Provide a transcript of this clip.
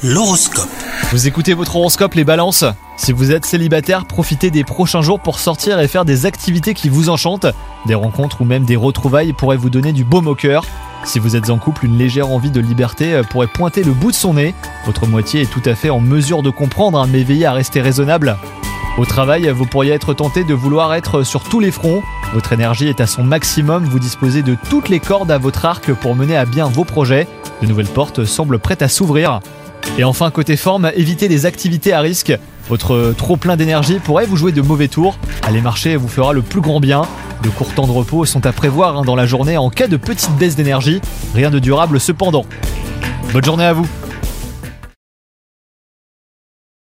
L'horoscope. Vous écoutez votre horoscope les balances. Si vous êtes célibataire, profitez des prochains jours pour sortir et faire des activités qui vous enchantent. Des rencontres ou même des retrouvailles pourraient vous donner du baume au cœur. Si vous êtes en couple, une légère envie de liberté pourrait pointer le bout de son nez. Votre moitié est tout à fait en mesure de comprendre, mais veillez à rester raisonnable. Au travail, vous pourriez être tenté de vouloir être sur tous les fronts. Votre énergie est à son maximum, vous disposez de toutes les cordes à votre arc pour mener à bien vos projets. De nouvelles portes semblent prêtes à s'ouvrir. Et enfin, côté forme, évitez les activités à risque. Votre trop plein d'énergie pourrait vous jouer de mauvais tours. Aller marcher vous fera le plus grand bien. De courts temps de repos sont à prévoir dans la journée en cas de petite baisse d'énergie. Rien de durable cependant. Bonne journée à vous.